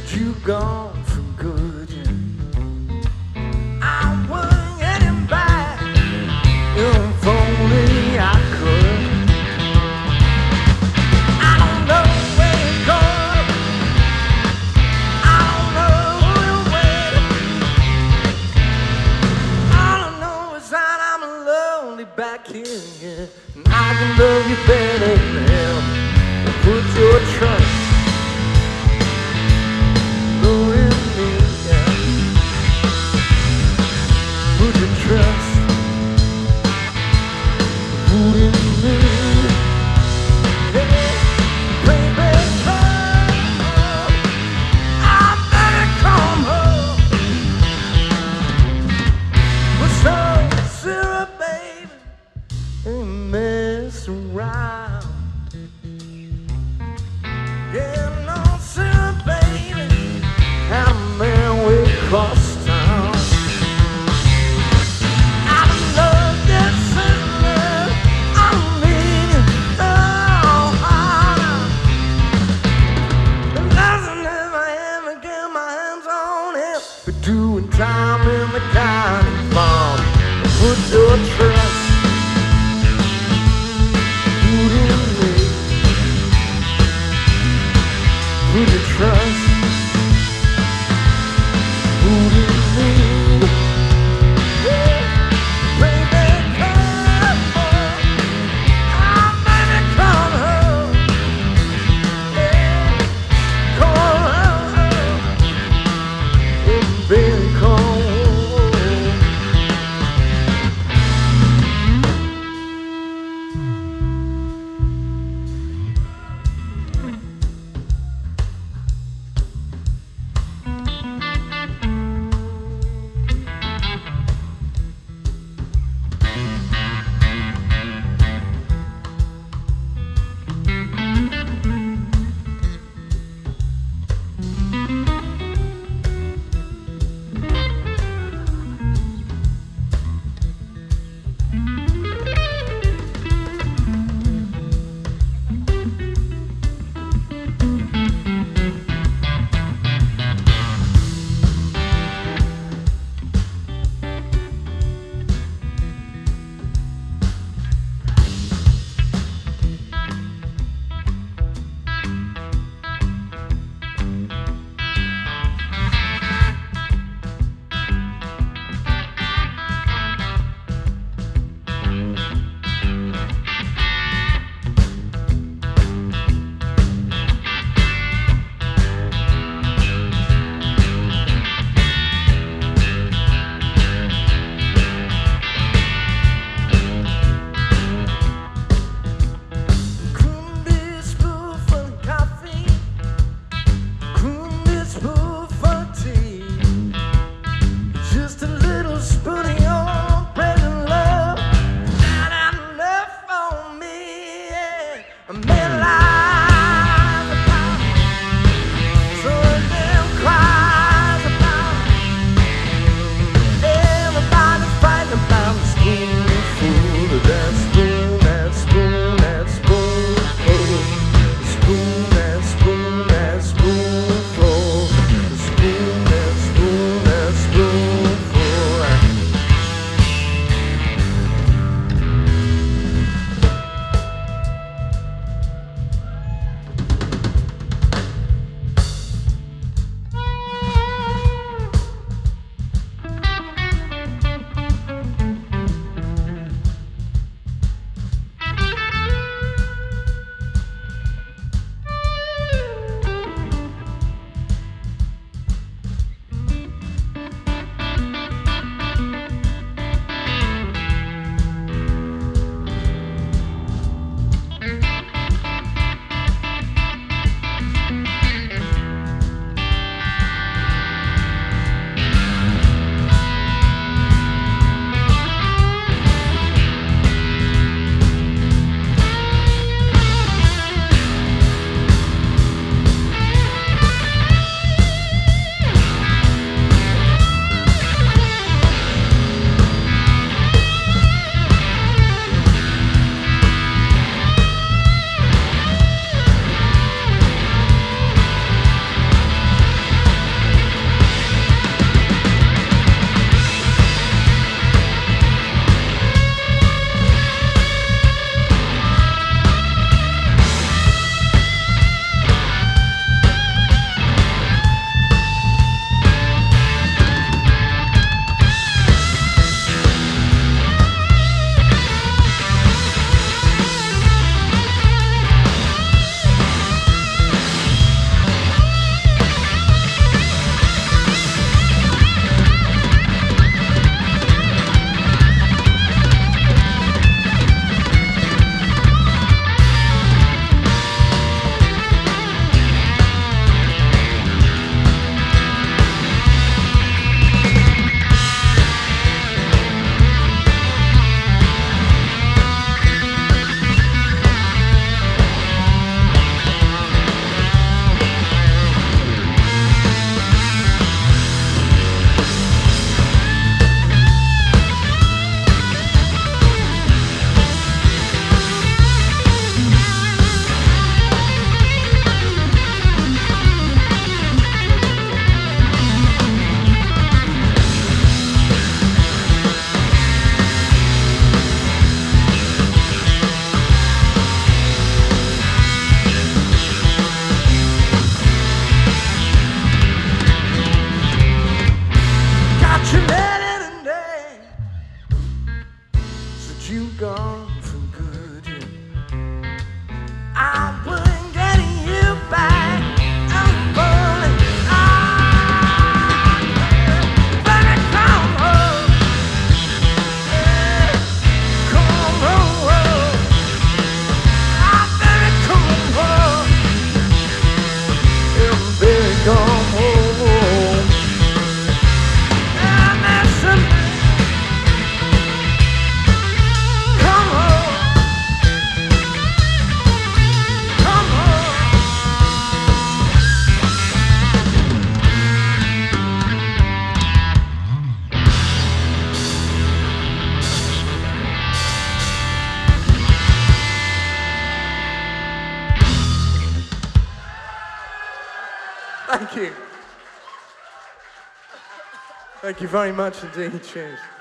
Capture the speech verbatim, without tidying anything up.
you gone for good, yeah. I wouldn't get him back if only I could. I don't know where he's going, I don't know who he'll wait. All I know is that I'm lonely back here, yeah. And I can love you better than him. Put your trust in me, yeah. Put your trust in me, yeah. Baby, come home. I better come home. With some syrup, baby, and mess around. Yeah, no syrup, baby, and a man way across town. I love this love, I mean it, oh, harder. The lesson if I ever get my hands on him, we're doing time in the county farm. Put your trust in me. Put your trust in me, yeah. Baby, come home. Ah, baby, come home, yeah. Come home, yeah, baby, come home. Thank you. Thank you very much indeed. Cheers.